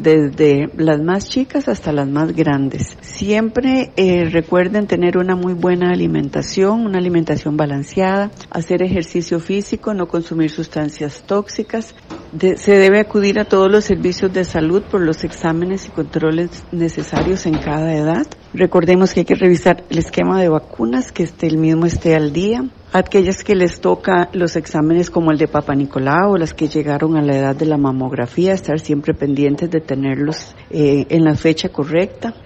desde las más chicas hasta las más grandes. Siempre recuerden tener una muy buena alimentación, una alimentación balanceada, hacer ejercicio físico, no consumir sustancias tóxicas. Se debe acudir a todos los servicios de salud por los exámenes y controles necesarios en cada edad. Recordemos que hay que revisar el esquema de vacunas, que el mismo esté al día. Aquellas que les toca los exámenes como el de Papa Nicolau, las que llegaron a la edad de la mamografía, estar siempre pendientes de tenerlos en la fecha correcta.